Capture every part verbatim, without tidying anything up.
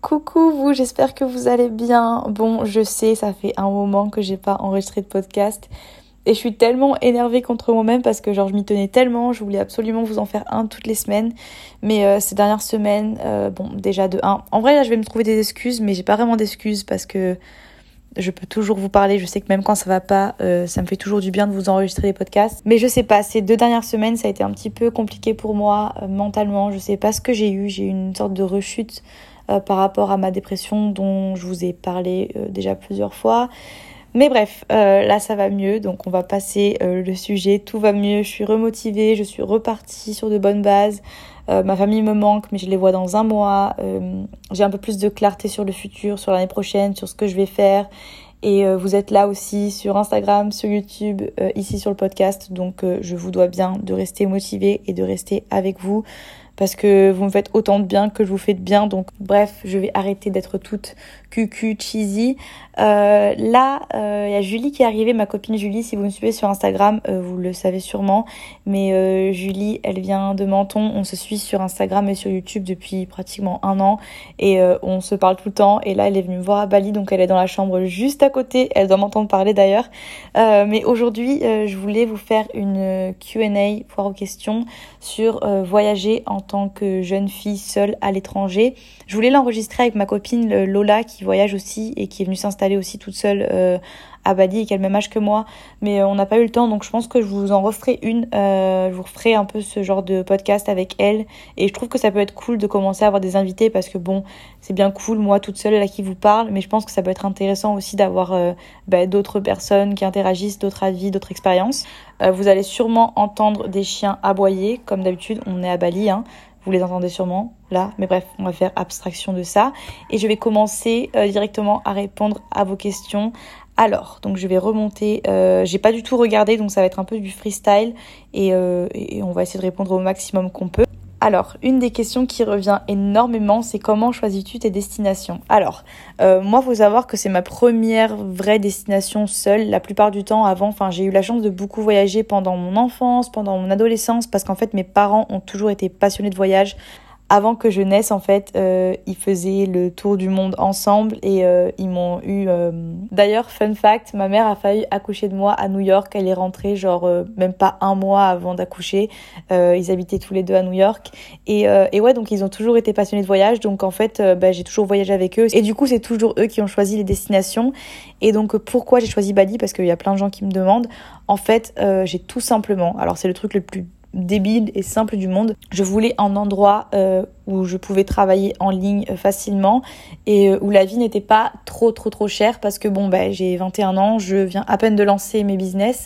Coucou vous, j'espère que vous allez bien. Bon, je sais, ça fait un moment que j'ai pas enregistré de podcast et je suis tellement énervée contre moi-même parce que genre je m'y tenais tellement, je voulais absolument vous en faire un toutes les semaines. Mais euh, ces dernières semaines, euh, bon déjà de un, en vrai là je vais me trouver des excuses, mais j'ai pas vraiment d'excuses parce que je peux toujours vous parler, je sais que même quand ça va pas, euh, ça me fait toujours du bien de vous enregistrer des podcasts. Mais je sais pas, ces deux dernières semaines, ça a été un petit peu compliqué pour moi, euh, mentalement. Je sais pas ce que j'ai eu, j'ai eu une sorte de rechute euh, par rapport à ma dépression dont je vous ai parlé euh, déjà plusieurs fois. Mais bref, euh, là ça va mieux, donc on va passer euh, le sujet, tout va mieux, je suis remotivée, je suis repartie sur de bonnes bases. Euh, ma famille me manque, mais je les vois dans un mois. Euh, j'ai un peu plus de clarté sur le futur, sur l'année prochaine, sur ce que je vais faire. Et euh, vous êtes là aussi sur Instagram, sur YouTube, euh, ici sur le podcast. Donc euh, je vous dois bien de rester motivée et de rester avec vous parce que vous me faites autant de bien que je vous fais de bien. Donc bref, je vais arrêter d'être toute cucu, cheesy. Euh, là, il euh, y a Julie qui est arrivée, ma copine Julie. Si vous me suivez sur Instagram, euh, vous le savez sûrement. Mais euh, Julie, elle vient de Menton. On se suit sur Instagram et sur YouTube depuis pratiquement un an. Et euh, on se parle tout le temps. Et là, elle est venue me voir à Bali. Donc elle est dans la chambre juste à côté. Elle doit m'entendre parler d'ailleurs. Euh, mais aujourd'hui, euh, je voulais vous faire une Q and A, foire aux questions, sur euh, voyager en tant que jeune fille seule à l'étranger. Je voulais l'enregistrer avec ma copine Lola qui voyage aussi et qui est venue s'installer aussi toute seule euh, à Bali et qui a le même âge que moi, mais euh, on n'a pas eu le temps, donc je pense que je vous en referai une, euh, je vous referai un peu ce genre de podcast avec elle, et je trouve que ça peut être cool de commencer à avoir des invités parce que bon, c'est bien cool, moi toute seule là qui vous parle, mais je pense que ça peut être intéressant aussi d'avoir euh, bah, d'autres personnes qui interagissent, d'autres avis, d'autres expériences. Euh, vous allez sûrement entendre des chiens aboyer, comme d'habitude, on est à Bali, hein. Vous les entendez sûrement là, mais bref, on va faire abstraction de ça. Et je vais commencer euh, directement à répondre à vos questions. Alors, donc je vais remonter, euh, j'ai pas du tout regardé, donc ça va être un peu du freestyle. Et, euh, et on va essayer de répondre au maximum qu'on peut. Alors, une des questions qui revient énormément, c'est comment choisis-tu tes destinations ? Alors, euh, moi, faut savoir que c'est ma première vraie destination seule. La plupart du temps, avant, enfin, j'ai eu la chance de beaucoup voyager pendant mon enfance, pendant mon adolescence, parce qu'en fait, mes parents ont toujours été passionnés de voyage. Avant que je naisse, en fait, euh, ils faisaient le tour du monde ensemble et euh, ils m'ont eu... Euh... D'ailleurs, fun fact, ma mère a failli accoucher de moi à New York. Elle est rentrée genre euh, même pas un mois avant d'accoucher. Euh, ils habitaient tous les deux à New York. Et, euh, et ouais, donc ils ont toujours été passionnés de voyage. Donc en fait, euh, bah, j'ai toujours voyagé avec eux. Et du coup, c'est toujours eux qui ont choisi les destinations. Et donc pourquoi j'ai choisi Bali ? Parce qu'il y a plein de gens qui me demandent. En fait, euh, j'ai tout simplement... Alors c'est le truc le plus... débile et simple du monde. Je voulais un endroit euh, où je pouvais travailler en ligne euh, facilement et euh, où la vie n'était pas trop trop trop chère parce que bon bah j'ai vingt et un ans, je viens à peine de lancer mes business.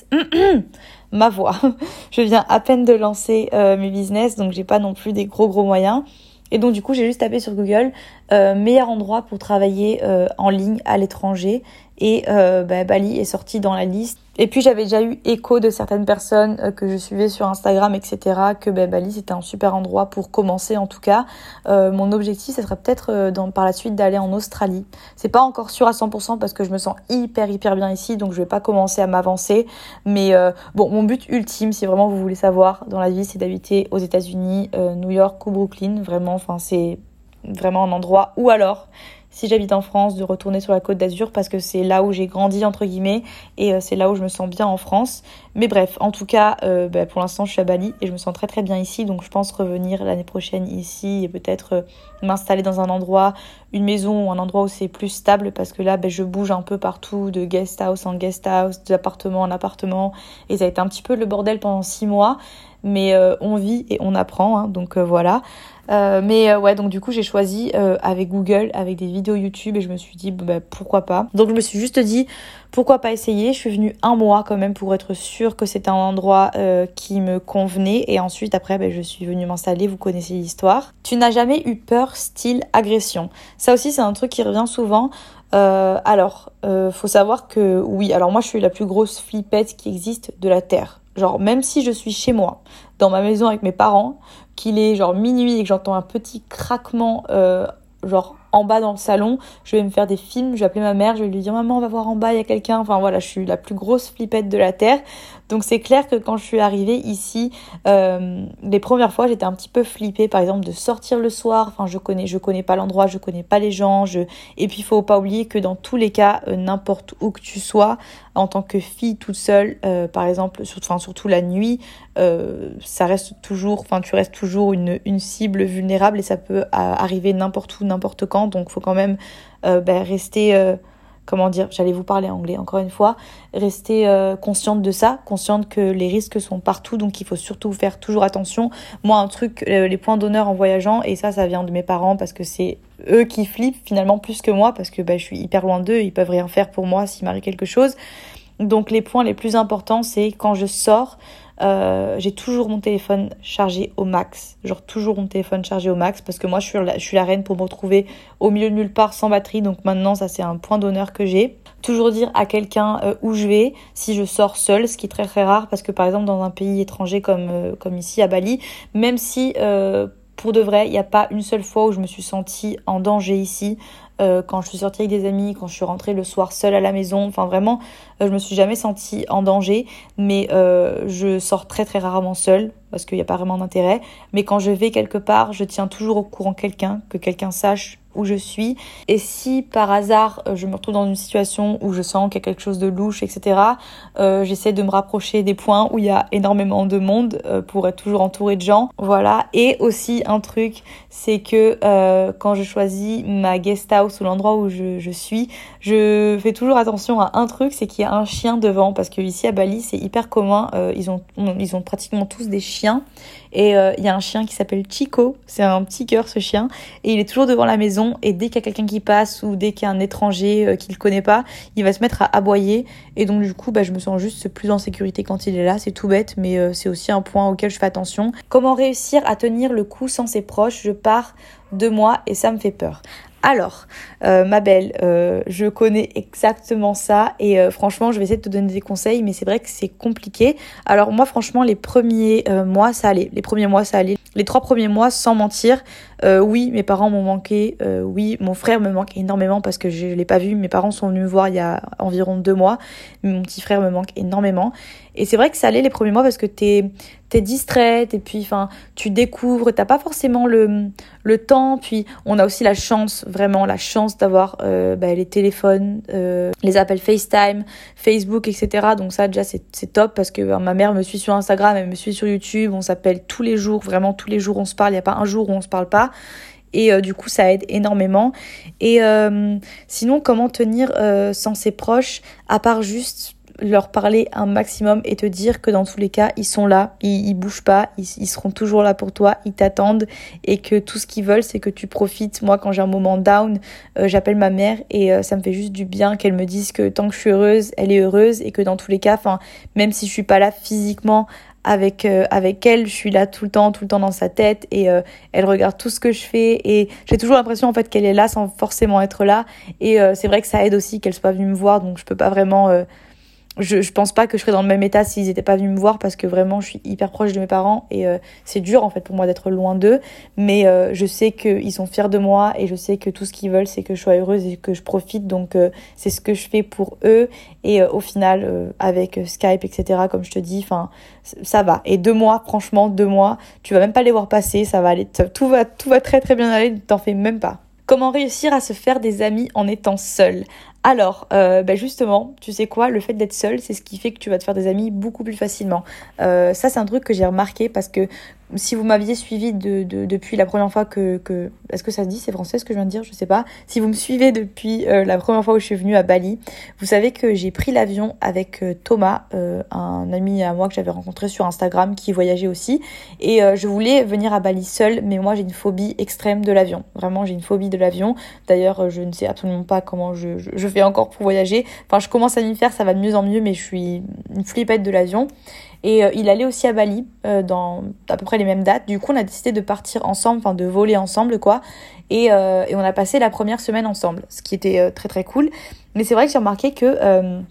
Ma voix. Je viens à peine de lancer euh, mes business, donc j'ai pas non plus des gros gros moyens. Et donc du coup j'ai juste tapé sur Google euh, meilleur endroit pour travailler euh, en ligne à l'étranger et euh, bah, Bali est sorti dans la liste. Et puis j'avais déjà eu écho de certaines personnes euh, que je suivais sur Instagram, et cetera, que bah, Bali c'était un super endroit pour commencer en tout cas. Euh, mon objectif, ça serait peut-être euh, dans, par la suite d'aller en Australie. C'est pas encore sûr à cent pour cent parce que je me sens hyper hyper bien ici, donc je vais pas commencer à m'avancer. Mais euh, bon, mon but ultime, si vraiment vous voulez savoir dans la vie, c'est d'habiter aux États-Unis, euh, New York ou Brooklyn. Vraiment, enfin c'est vraiment un endroit. Ou alors, si j'habite en France, de retourner sur la Côte d'Azur parce que c'est là où j'ai grandi entre guillemets et euh, c'est là où je me sens bien en France. Mais bref, en tout cas, euh, bah, pour l'instant je suis à Bali et je me sens très très bien ici, donc je pense revenir l'année prochaine ici et peut-être euh, m'installer dans un endroit, une maison ou un endroit où c'est plus stable parce que là bah, je bouge un peu partout de guest house en guest house, d'appartement en appartement et ça a été un petit peu le bordel pendant six mois. Mais euh, on vit et on apprend, hein, donc euh, voilà. Euh, mais euh, ouais, donc du coup j'ai choisi euh, avec Google, avec des vidéos YouTube et je me suis dit bah, pourquoi pas. Donc je me suis juste dit pourquoi pas essayer. Je suis venue un mois quand même pour être sûre que c'était un endroit euh, qui me convenait et ensuite après bah, je suis venue m'installer. Vous connaissez l'histoire. Tu n'as jamais eu peur style agression? Ça aussi c'est un truc qui revient souvent. Euh, alors, euh, faut savoir que oui, alors moi je suis la plus grosse flippette qui existe de la Terre. Genre même si je suis chez moi, dans ma maison avec mes parents, qu'il est genre minuit et que j'entends un petit craquement euh, genre en bas dans le salon, je vais me faire des films, je vais appeler ma mère, je vais lui dire maman on va voir en bas, il y a quelqu'un, enfin voilà, je suis la plus grosse flippette de la Terre. Donc c'est clair que quand je suis arrivée ici, euh, les premières fois j'étais un petit peu flippée par exemple de sortir le soir. Enfin je connais, je connais pas l'endroit, je connais pas les gens. Je... Et puis il faut pas oublier que dans tous les cas, euh, n'importe où que tu sois, en tant que fille toute seule, euh, par exemple, sur, enfin, surtout la nuit, euh, ça reste toujours, enfin tu restes toujours une, une cible vulnérable et ça peut arriver n'importe où, n'importe quand. Donc faut quand même euh, ben, rester... Euh, comment dire, j'allais vous parler anglais encore une fois, rester euh, consciente de ça, consciente que les risques sont partout, donc il faut surtout faire toujours attention. Moi, un truc, euh, les points d'honneur en voyageant, et ça, ça vient de mes parents parce que c'est eux qui flippent finalement plus que moi, parce que bah, je suis hyper loin d'eux, ils peuvent rien faire pour moi s'il m'arrive quelque chose. Donc les points les plus importants, c'est quand je sors, Euh, j'ai toujours mon téléphone chargé au max, genre toujours mon téléphone chargé au max, parce que moi je suis la, je suis la reine pour me retrouver au milieu de nulle part sans batterie, donc maintenant ça c'est un point d'honneur que j'ai. Toujours dire à quelqu'un euh, où je vais si je sors seule, ce qui est très très rare, parce que par exemple dans un pays étranger comme, euh, comme ici à Bali, même si euh, pour de vrai il n'y a pas une seule fois où je me suis sentie en danger ici, Euh, quand je suis sortie avec des amis, quand je suis rentrée le soir seule à la maison, enfin vraiment, euh, je me suis jamais sentie en danger, mais euh, je sors très très rarement seule, parce qu'il n'y a pas vraiment d'intérêt, mais quand je vais quelque part, je tiens toujours au courant quelqu'un, que quelqu'un sache où je suis, et si par hasard je me retrouve dans une situation où je sens qu'il y a quelque chose de louche, et cetera, euh, j'essaie de me rapprocher des points où il y a énormément de monde euh, pour être toujours entourée de gens, voilà. Et aussi un truc, c'est que euh, quand je choisis ma guest house ou l'endroit où je, je suis, je fais toujours attention à un truc, c'est qu'il y a un chien devant, parce que ici à Bali c'est hyper commun, euh, ils ont ils ont pratiquement tous des chiens. Et il euh, y a un chien qui s'appelle Chico, c'est un petit cœur ce chien, et il est toujours devant la maison, et dès qu'il y a quelqu'un qui passe ou dès qu'il y a un étranger euh, qu'il ne connaît pas, il va se mettre à aboyer, et donc du coup bah, je me sens juste plus en sécurité quand il est là, c'est tout bête, mais euh, c'est aussi un point auquel je fais attention. Comment réussir à tenir le coup sans ses proches? Je pars de moi et ça me fait peur. Alors, euh, ma belle, euh, je connais exactement ça et euh, franchement, je vais essayer de te donner des conseils, mais c'est vrai que c'est compliqué. Alors moi, franchement, les premiers euh, mois, ça allait. Les premiers mois, ça allait. Les trois premiers mois, sans mentir, euh, oui, mes parents m'ont manqué. Euh, oui, mon frère me manque énormément parce que je ne l'ai pas vu. Mes parents sont venus me voir il y a environ deux mois. Mon petit frère me manque énormément. Et c'est vrai que ça allait les premiers mois parce que t'es, t'es distraite et puis enfin, tu découvres, t'as pas forcément le, le temps. Puis on a aussi la chance, vraiment la chance d'avoir euh, bah, les téléphones, euh, les appels FaceTime, Facebook, et cetera. Donc ça déjà c'est, c'est top parce que bah, ma mère me suit sur Instagram, elle me suit sur YouTube. On s'appelle tous les jours, vraiment tous les jours on se parle. Il n'y a pas un jour où on se parle pas. Et euh, du coup, ça aide énormément. Et euh, sinon, comment tenir euh, sans ses proches, à part juste leur parler un maximum et te dire que dans tous les cas, ils sont là, ils, ils bougent pas, ils, ils seront toujours là pour toi, ils t'attendent et que tout ce qu'ils veulent, c'est que tu profites. Moi, quand j'ai un moment down, euh, j'appelle ma mère et euh, ça me fait juste du bien qu'elle me dise que tant que je suis heureuse, elle est heureuse et que dans tous les cas, enfin, même si je suis pas là physiquement avec euh, avec elle, je suis là tout le temps, tout le temps dans sa tête et euh, elle regarde tout ce que je fais et j'ai toujours l'impression en fait qu'elle est là sans forcément être là et euh, c'est vrai que ça aide aussi qu'elle soit venue me voir, donc je peux pas vraiment euh, Je, je pense pas que je serais dans le même état s'ils étaient pas venus me voir parce que vraiment je suis hyper proche de mes parents et euh, c'est dur en fait pour moi d'être loin d'eux, mais euh, je sais qu'ils sont fiers de moi et je sais que tout ce qu'ils veulent c'est que je sois heureuse et que je profite, donc euh, c'est ce que je fais pour eux et euh, au final euh, avec Skype etc comme je te dis, enfin ça va. Et deux mois, franchement deux mois, tu vas même pas les voir passer, ça va aller, tout va, tout va très très bien aller, t'en fais même pas. Comment réussir à se faire des amis en étant seul? Alors, euh, bah justement, tu sais quoi, le fait d'être seul, c'est ce qui fait que tu vas te faire des amis beaucoup plus facilement. Euh, ça, c'est un truc que j'ai remarqué parce que si vous m'aviez suivi de, de, depuis la première fois que, que... Est-ce que ça se dit, c'est français ce que je viens de dire? Je sais pas. Si vous me suivez depuis euh, la première fois où je suis venue à Bali, vous savez que j'ai pris l'avion avec euh, Thomas, euh, un ami à moi que j'avais rencontré sur Instagram qui voyageait aussi. Et euh, je voulais venir à Bali seule, mais moi j'ai une phobie extrême de l'avion. Vraiment, j'ai une phobie de l'avion. D'ailleurs, je ne sais absolument pas comment je, je, je fais encore pour voyager. Enfin, je commence à m'y faire, ça va de mieux en mieux, mais je suis une flippette de l'avion. Et euh, il allait aussi à Bali euh, dans à peu près les mêmes dates. Du coup, on a décidé de partir ensemble, enfin de voler ensemble, quoi. Et, euh, et on a passé la première semaine ensemble, ce qui était euh, très très cool. Mais c'est vrai que j'ai remarqué que euh,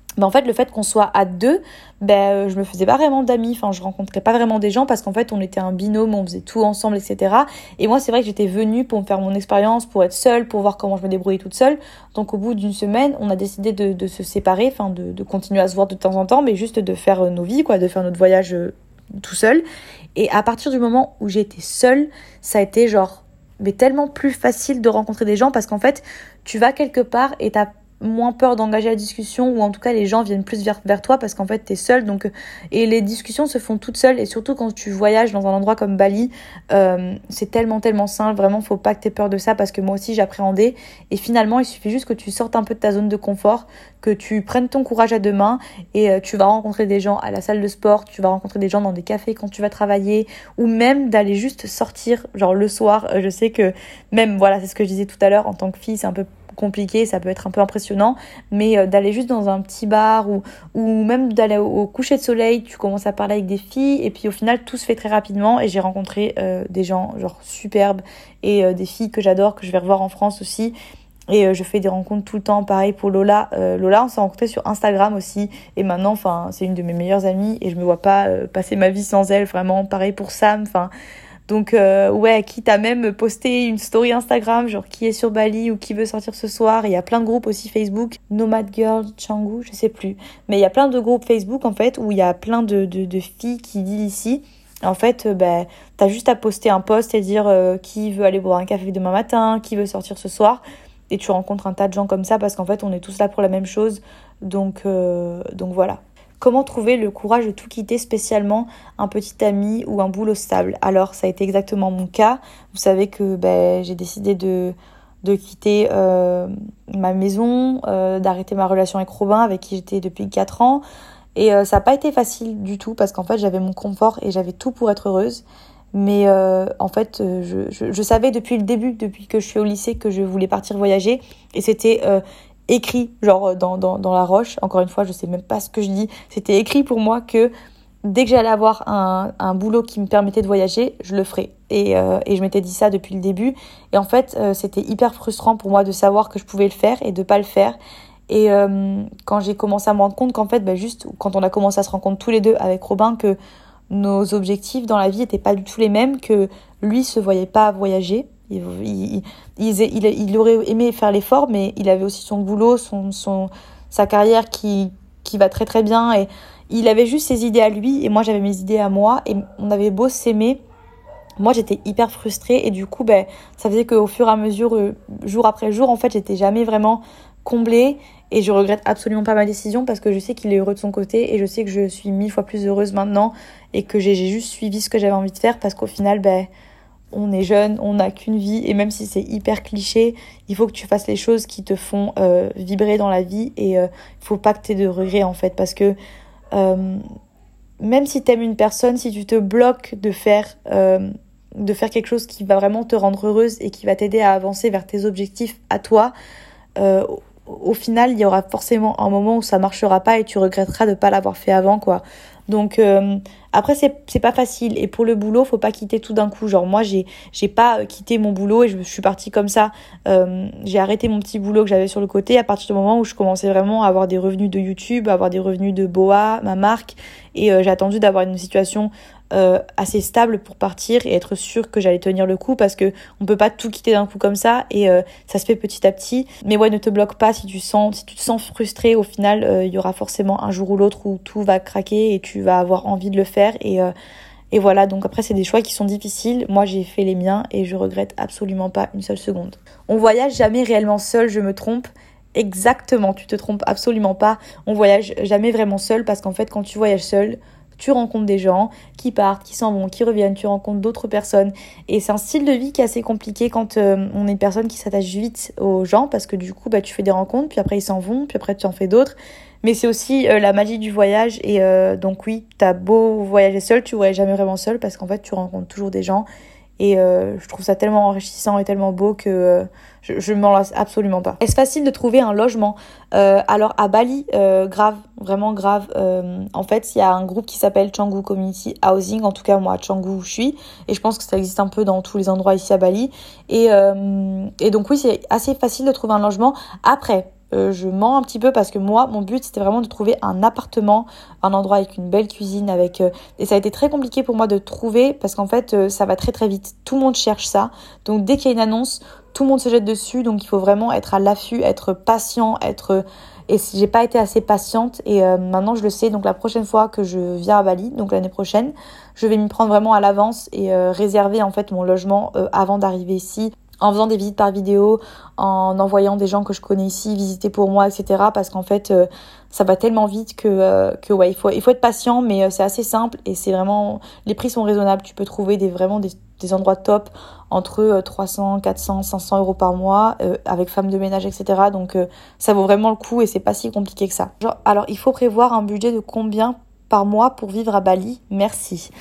bah en fait le fait qu'on soit à deux, ben je me faisais pas vraiment d'amis, enfin je rencontrais pas vraiment des gens parce qu'en fait on était un binôme, on faisait tout ensemble, etc. Et moi c'est vrai que j'étais venue pour me faire mon expérience, pour être seule, pour voir comment je me débrouillais toute seule. Donc au bout d'une semaine on a décidé de, de se séparer, enfin de, de continuer à se voir de temps en temps, mais juste de faire nos vies, quoi, de faire notre voyage euh, tout seul. Et à partir du moment où j'étais seule, ça a été genre mais tellement plus facile de rencontrer des gens parce qu'en fait tu vas quelque part et t'as moins peur d'engager la discussion, ou en tout cas les gens viennent plus vers, vers toi parce qu'en fait t'es seule, donc et les discussions se font toutes seules. Et surtout quand tu voyages dans un endroit comme Bali, euh, c'est tellement tellement simple, vraiment faut pas que t'aies peur de ça, parce que moi aussi j'appréhendais. Et finalement il suffit juste que tu sortes un peu de ta zone de confort, que tu prennes ton courage à deux mains, et euh, tu vas rencontrer des gens à la salle de sport, tu vas rencontrer des gens dans des cafés quand tu vas travailler, ou même d'aller juste sortir genre le soir. Je sais que même, voilà, c'est ce que je disais tout à l'heure, en tant que fille c'est un peu compliqué, ça peut être un peu impressionnant, mais euh, d'aller juste dans un petit bar, ou, ou même d'aller au, au coucher de soleil, tu commences à parler avec des filles, et puis au final tout se fait très rapidement. Et j'ai rencontré euh, des gens genre superbes, et euh, des filles que j'adore, que je vais revoir en France aussi. Et euh, je fais des rencontres tout le temps. Pareil pour Lola. Euh, Lola, on s'est rencontrés sur Instagram aussi. Et maintenant, enfin, c'est une de mes meilleures amies. Et je me vois pas euh, passer ma vie sans elle. Vraiment, pareil pour Sam. Enfin, donc, euh, ouais, quitte à même poster une story Instagram, genre qui est sur Bali ou qui veut sortir ce soir. Il y a plein de groupes aussi Facebook. Nomad Girl Canggu, je sais plus. Mais il y a plein de groupes Facebook, en fait, où il y a plein de, de, de filles qui vivent ici. En fait, euh, bah, t'as juste à poster un post et dire euh, qui veut aller boire un café demain matin, qui veut sortir ce soir. Et tu rencontres un tas de gens comme ça parce qu'en fait, on est tous là pour la même chose. Donc, euh, donc voilà. Comment trouver le courage de tout quitter, spécialement un petit ami ou un boulot stable? Alors, ça a été exactement mon cas. Vous savez que ben, j'ai décidé de, de quitter euh, ma maison, euh, d'arrêter ma relation avec Robin, avec qui j'étais depuis quatre ans. Et euh, ça n'a pas été facile du tout parce qu'en fait, j'avais mon confort et j'avais tout pour être heureuse. Mais euh, en fait, euh, je, je, je savais depuis le début, depuis que je suis au lycée, que je voulais partir voyager. Et c'était euh, écrit, genre dans, dans, dans la roche. Encore une fois, je sais même pas ce que je dis. C'était écrit pour moi que dès que j'allais avoir un, un boulot qui me permettait de voyager, je le ferais. Et, euh, et je m'étais dit ça depuis le début. Et en fait, euh, c'était hyper frustrant pour moi de savoir que je pouvais le faire et de pas le faire. Et euh, quand j'ai commencé à me rendre compte qu'en fait, bah, juste quand on a commencé à se rendre compte tous les deux avec Robin que nos objectifs dans la vie n'étaient pas du tout les mêmes, que lui se voyait pas voyager. Il, il, il, il, il aurait aimé faire l'effort, mais il avait aussi son boulot, son, son, sa carrière qui, qui va très très bien. Et il avait juste ses idées à lui, et moi j'avais mes idées à moi. Et on avait beau s'aimer, moi j'étais hyper frustrée. Et du coup, ben, ça faisait qu'au fur et à mesure, jour après jour, en fait, j'étais jamais vraiment comblée. Et je regrette absolument pas ma décision parce que je sais qu'il est heureux de son côté, et je sais que je suis mille fois plus heureuse maintenant, et que j'ai, j'ai juste suivi ce que j'avais envie de faire parce qu'au final, ben, on est jeune, on n'a qu'une vie, et même si c'est hyper cliché, il faut que tu fasses les choses qui te font euh, vibrer dans la vie, et il euh, faut pas que tu aies de regrets en fait, parce que euh, même si t'aimes une personne, si tu te bloques de faire, euh, de faire quelque chose qui va vraiment te rendre heureuse et qui va t'aider à avancer vers tes objectifs à toi, euh, au final, il y aura forcément un moment où ça marchera pas et tu regretteras de pas l'avoir fait avant, quoi. Donc euh, après c'est c'est pas facile, et pour le boulot, faut pas quitter tout d'un coup. Genre moi, j'ai j'ai pas quitté mon boulot et je, je suis partie comme ça. Euh, j'ai arrêté mon petit boulot que j'avais sur le côté à partir du moment où je commençais vraiment à avoir des revenus de YouTube, à avoir des revenus de Boa, ma marque, et euh, j'ai attendu d'avoir une situation Euh, assez stable pour partir et être sûre que j'allais tenir le coup, parce que on peut pas tout quitter d'un coup comme ça, et euh, ça se fait petit à petit. Mais ouais, ne te bloque pas si tu sens si tu te sens frustré. Au final, il euh, y aura forcément un jour ou l'autre où tout va craquer et tu vas avoir envie de le faire, et euh, et voilà. Donc après, c'est des choix qui sont difficiles. Moi, j'ai fait les miens et je regrette absolument pas une seule seconde. On voyage jamais réellement seul, je me trompe. Exactement, tu te trompes absolument pas. On voyage jamais vraiment seul, parce qu'en fait, quand tu voyages seul, tu rencontres des gens qui partent, qui s'en vont, qui reviennent, tu rencontres d'autres personnes. Et c'est un style de vie qui est assez compliqué quand euh, on est une personne qui s'attache vite aux gens, parce que du coup, bah, tu fais des rencontres, puis après ils s'en vont, puis après tu en fais d'autres. Mais c'est aussi euh, la magie du voyage. Et euh, donc oui, t'as beau voyager seul, tu voyages jamais vraiment seul, parce qu'en fait, tu rencontres toujours des gens. Et euh, je trouve ça tellement enrichissant et tellement beau que euh, je, je m'en lasse absolument pas. Est-ce facile de trouver un logement? euh, Alors à Bali, euh, grave, vraiment grave. Euh, en fait, il y a un groupe qui s'appelle Canggu Community Housing. En tout cas, moi à Canggu où je suis. Et je pense que ça existe un peu dans tous les endroits ici à Bali. Et, euh, et donc oui, c'est assez facile de trouver un logement. Après, euh, je mens un petit peu parce que moi, mon but, c'était vraiment de trouver un appartement, un endroit avec une belle cuisine, avec euh, et ça a été très compliqué pour moi de trouver parce qu'en fait, euh, ça va très très vite. Tout le monde cherche ça. Donc, dès qu'il y a une annonce, tout le monde se jette dessus. Donc, il faut vraiment être à l'affût, être patient, être... Et j'ai pas été assez patiente et euh, maintenant je le sais. Donc la prochaine fois que je viens à Bali, donc l'année prochaine, je vais m'y prendre vraiment à l'avance et euh, réserver en fait mon logement euh, avant d'arriver ici, en faisant des visites par vidéo, en envoyant des gens que je connais ici visiter pour moi, et cetera. Parce qu'en fait, euh, ça va tellement vite que, euh, que ouais, il faut, il faut être patient, mais euh, c'est assez simple et c'est vraiment, les prix sont raisonnables. Tu peux trouver des vraiment des, des endroits top entre euh, trois cents, quatre cents, cinq cents euros par mois euh, avec femme de ménage, et cetera. Donc euh, ça vaut vraiment le coup et c'est pas si compliqué que ça. Genre, alors, il faut prévoir un budget de combien par mois pour vivre à Bali? Merci.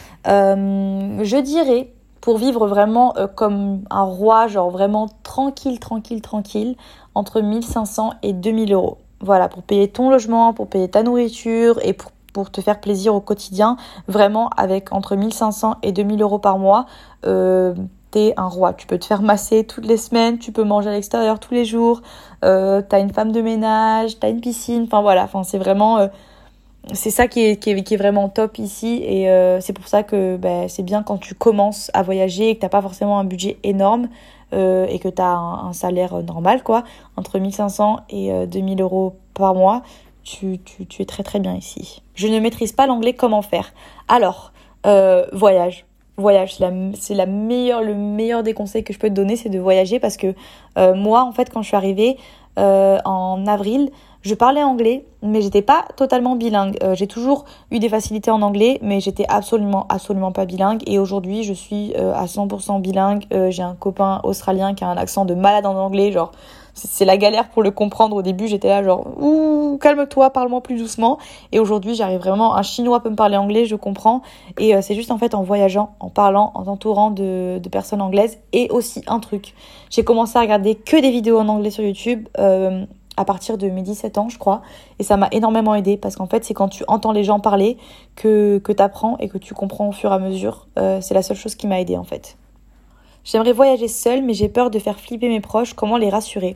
Euh, je dirais, pour vivre vraiment euh, comme un roi, genre vraiment tranquille, tranquille, tranquille, entre mille cinq cents et deux mille euros. Voilà, pour payer ton logement, pour payer ta nourriture et pour, pour te faire plaisir au quotidien, vraiment avec entre mille cinq cents et deux mille euros par mois, euh, t'es un roi. Tu peux te faire masser toutes les semaines, tu peux manger à l'extérieur tous les jours, euh, t'as une femme de ménage, t'as une piscine, enfin voilà, enfin c'est vraiment... Euh, c'est ça qui est, qui est, qui est vraiment top ici et euh, c'est pour ça que bah, c'est bien quand tu commences à voyager et que t'as pas forcément un budget énorme euh, et que t'as un, un salaire normal quoi, entre mille cinq cents et euh, deux mille euros par mois, tu, tu, tu es très très bien ici. Je ne maîtrise pas l'anglais, comment faire? Alors, euh, voyage. Voyage, c'est, la, c'est la meilleure, le meilleur des conseils que je peux te donner, c'est de voyager parce que euh, moi en fait quand je suis arrivée euh, en avril, je parlais anglais, mais j'étais pas totalement bilingue. Euh, j'ai toujours eu des facilités en anglais, mais j'étais absolument, absolument pas bilingue. Et aujourd'hui, je suis euh, à cent pour cent bilingue. Euh, j'ai un copain australien qui a un accent de malade en anglais. Genre, c'est, c'est la galère pour le comprendre. Au début, j'étais là genre, ouh, calme-toi, parle-moi plus doucement. Et aujourd'hui, j'arrive vraiment. Un Chinois peut me parler anglais, je comprends. Et euh, c'est juste en fait en voyageant, en parlant, en t'entourant de, de personnes anglaises. Et aussi un truc, j'ai commencé à regarder que des vidéos en anglais sur YouTube. Euh, à partir de mes dix-sept ans, je crois. Et ça m'a énormément aidé parce qu'en fait, c'est quand tu entends les gens parler que, que tu apprends et que tu comprends au fur et à mesure. Euh, c'est la seule chose qui m'a aidé en fait. J'aimerais voyager seule, mais j'ai peur de faire flipper mes proches. Comment les rassurer?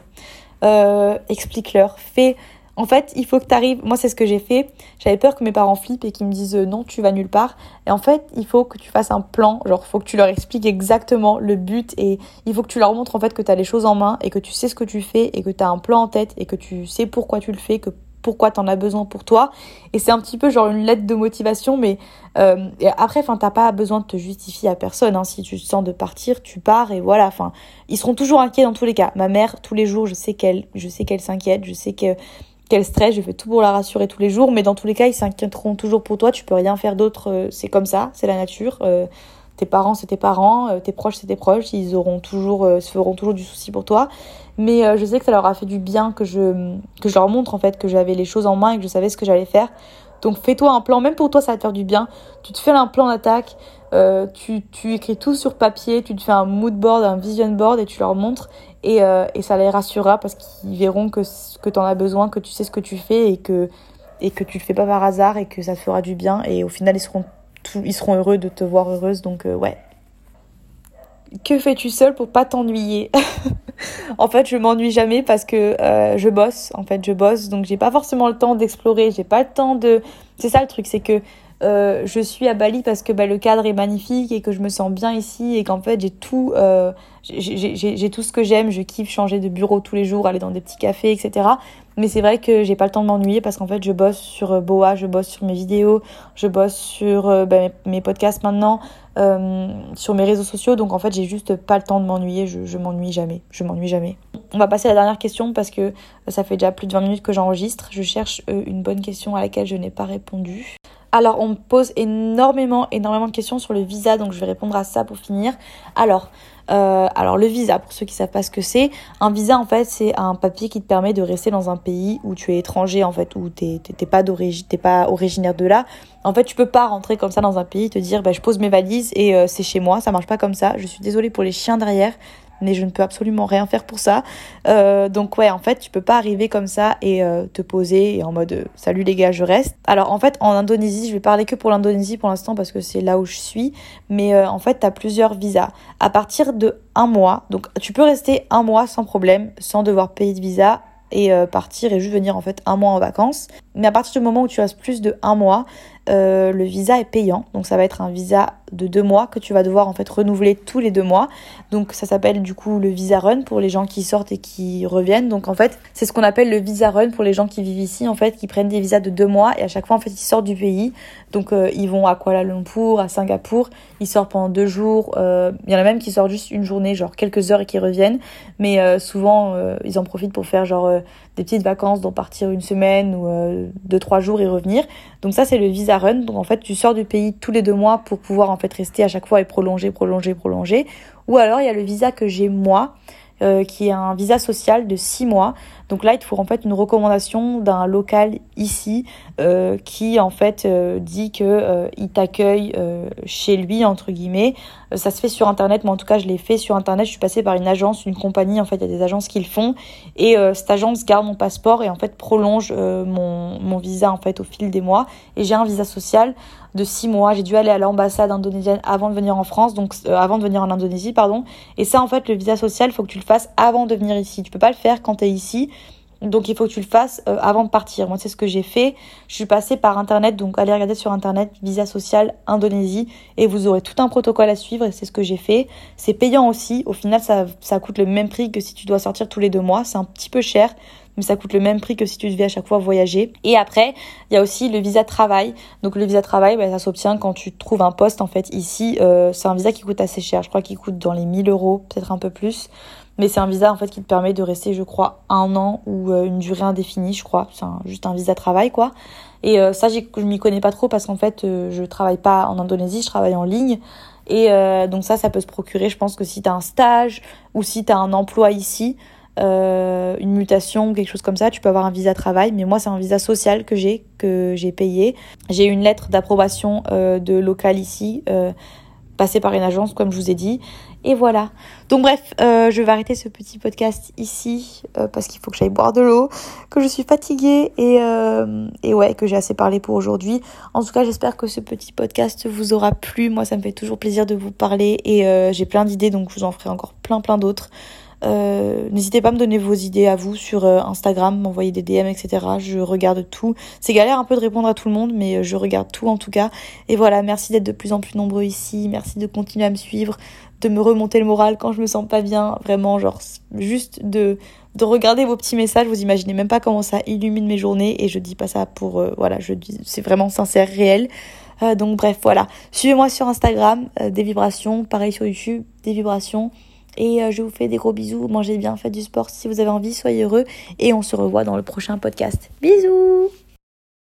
euh, Explique-leur. Fais... En fait, il faut que tu arrives... Moi, c'est ce que j'ai fait. J'avais peur que mes parents flippent et qu'ils me disent euh, non, tu vas nulle part. Et en fait, il faut que tu fasses un plan. Genre, il faut que tu leur expliques exactement le but. Et il faut que tu leur montres en fait que tu as les choses en main et que tu sais ce que tu fais et que tu as un plan en tête et que tu sais pourquoi tu le fais, que pourquoi tu en as besoin pour toi. Et c'est un petit peu genre une lettre de motivation. Mais euh, et après, enfin, t'as pas besoin de te justifier à personne. Hein. Si tu te sens de partir, tu pars et voilà. Enfin, ils seront toujours inquiets dans tous les cas. Ma mère, tous les jours, je sais qu'elle, je sais qu'elle s'inquiète. Je sais que quel stress, je fais tout pour la rassurer tous les jours, mais dans tous les cas, ils s'inquiéteront toujours pour toi, tu peux rien faire d'autre, euh, c'est comme ça, c'est la nature, euh, tes parents c'est tes parents, euh, tes proches c'est tes proches, ils auront toujours, euh, se feront toujours du souci pour toi, mais euh, je sais que ça leur a fait du bien que je, que je leur montre en fait que j'avais les choses en main et que je savais ce que j'allais faire. Donc fais-toi un plan, même pour toi ça va te faire du bien, tu te fais un plan d'attaque, euh, tu, tu écris tout sur papier, tu te fais un mood board, un vision board et tu leur montres et, euh, et ça les rassurera parce qu'ils verront que, que tu en as besoin, que tu sais ce que tu fais et que, et que tu le fais pas par hasard et que ça te fera du bien et au final ils seront, tout, ils seront heureux de te voir heureuse, donc euh, ouais. Que fais-tu seule pour pas t'ennuyer? En fait, je m'ennuie jamais parce que euh, je bosse. En fait, je bosse, donc j'ai pas forcément le temps d'explorer. J'ai pas le temps de. C'est ça le truc, c'est que euh, je suis à Bali parce que bah, le cadre est magnifique et que je me sens bien ici et qu'en fait j'ai tout, euh, j'ai, j'ai, j'ai tout ce que j'aime. Je kiffe changer de bureau tous les jours, aller dans des petits cafés, et cetera. Mais c'est vrai que j'ai pas le temps de m'ennuyer parce qu'en fait je bosse sur Boa, je bosse sur mes vidéos, je bosse sur euh, bah, mes podcasts maintenant, euh, sur mes réseaux sociaux. Donc en fait j'ai juste pas le temps de m'ennuyer. Je, je m'ennuie jamais. Je m'ennuie jamais. On va passer à la dernière question parce que ça fait déjà plus de vingt minutes que j'enregistre. Je cherche euh, une bonne question à laquelle je n'ai pas répondu. Alors, on me pose énormément, énormément de questions sur le visa, donc je vais répondre à ça pour finir. Alors, euh, alors le visa, pour ceux qui savent pas ce que c'est, un visa, en fait, c'est un papier qui te permet de rester dans un pays où tu es étranger, en fait, où t'es, t'es, t'es pas d'origine, t'es pas originaire de là. En fait, tu peux pas rentrer comme ça dans un pays, te dire, bah, je pose mes valises et euh, c'est chez moi. Ça marche pas comme ça. Je suis désolée pour les chiens derrière, mais je ne peux absolument rien faire pour ça. Euh, donc ouais, en fait, tu peux pas arriver comme ça et euh, te poser et en mode euh, salut les gars, je reste. Alors en fait, en Indonésie, je vais parler que pour l'Indonésie pour l'instant parce que c'est là où je suis, mais euh, en fait, tu as plusieurs visas. À partir de un mois, donc tu peux rester un mois sans problème, sans devoir payer de visa. et euh, partir et juste venir en fait un mois en vacances. Mais à partir du moment où tu restes plus de un mois, euh, le visa est payant. Donc ça va être un visa de deux mois que tu vas devoir en fait renouveler tous les deux mois. Donc ça s'appelle du coup le visa run pour les gens qui sortent et qui reviennent. Donc en fait c'est ce qu'on appelle le visa run pour les gens qui vivent ici en fait, qui prennent des visas de deux mois et à chaque fois en fait ils sortent du pays. Donc euh, ils vont à Kuala Lumpur, à Singapour, ils sortent pendant deux jours. Euh, il y en a même qui sortent juste une journée, genre quelques heures et qui reviennent. Mais euh, souvent euh, ils en profitent pour faire genre euh, des petites vacances, donc partir une semaine ou euh, deux trois jours et revenir. Donc ça c'est le visa run. Donc en fait tu sors du pays tous les deux mois pour pouvoir en fait rester à chaque fois et prolonger, prolonger, prolonger. Ou alors il y a le visa que j'ai moi, euh, qui est un visa social de six mois. Donc là il te faut en fait une recommandation d'un local ici euh, qui en fait euh, dit que euh, il t'accueille euh, chez lui entre guillemets. Euh, ça se fait sur internet, mais en tout cas je l'ai fait sur internet. Je suis passée par une agence, une compagnie, en fait il y a des agences qui le font et euh, cette agence garde mon passeport et en fait prolonge euh, mon, mon visa en fait au fil des mois. Et j'ai un visa social de six mois. J'ai dû aller à l'ambassade indonésienne avant de venir en France, donc euh, avant de venir en Indonésie, pardon. Et ça, en fait, le visa social, il faut que tu le fasses avant de venir ici. Tu peux pas le faire quand tu es ici. Donc, il faut que tu le fasses euh, avant de partir. Moi, c'est ce que j'ai fait. Je suis passée par Internet, donc allez regarder sur Internet, visa social Indonésie, et vous aurez tout un protocole à suivre, et c'est ce que j'ai fait. C'est payant aussi. Au final, ça, ça coûte le même prix que si tu dois sortir tous les deux mois. C'est un petit peu cher, mais ça coûte le même prix que si tu devais à chaque fois voyager. Et après, il y a aussi le visa travail. Donc le visa travail, bah, ça s'obtient quand tu trouves un poste en fait ici. Euh, c'est un visa qui coûte assez cher. Je crois qu'il coûte dans les mille euros, peut-être un peu plus. Mais c'est un visa en fait qui te permet de rester, je crois, un an ou euh, une durée indéfinie, je crois. C'est un, juste un visa travail, quoi. Et euh, ça, j'ai, je m'y connais pas trop parce qu'en fait, euh, je travaille pas en Indonésie, je travaille en ligne. Et euh, donc ça, ça peut se procurer. Je pense que si t'as un stage ou si t'as un emploi ici, Euh, une mutation ou quelque chose comme ça, tu peux avoir un visa travail. Mais moi c'est un visa social que j'ai que j'ai payé. J'ai eu une lettre d'approbation euh, de local ici, euh, passée par une agence comme je vous ai dit, et voilà. Donc bref, euh, je vais arrêter ce petit podcast ici euh, parce qu'il faut que j'aille boire de l'eau, que je suis fatiguée et, euh, et ouais, que j'ai assez parlé pour aujourd'hui. En tout cas, j'espère que ce petit podcast vous aura plu. Moi ça me fait toujours plaisir de vous parler et euh, j'ai plein d'idées, donc je vous en ferai encore plein plein d'autres. Euh, n'hésitez pas à me donner vos idées à vous sur euh, Instagram, m'envoyer des D M, et cetera. Je regarde tout. C'est galère un peu de répondre à tout le monde, mais euh, je regarde tout en tout cas. Et voilà, merci d'être de plus en plus nombreux ici. Merci de continuer à me suivre, de me remonter le moral quand je me sens pas bien. Vraiment, genre, juste de, de regarder vos petits messages. Vous imaginez même pas comment ça illumine mes journées. Et je dis pas ça pour, euh, voilà, je dis, c'est vraiment sincère, réel. Euh, donc bref, voilà. Suivez-moi sur Instagram, euh, des vibrations. Pareil sur YouTube, des vibrations. Et euh, je vous fais des gros bisous, mangez bien, faites du sport si vous avez envie, soyez heureux et on se revoit dans le prochain podcast. Bisous!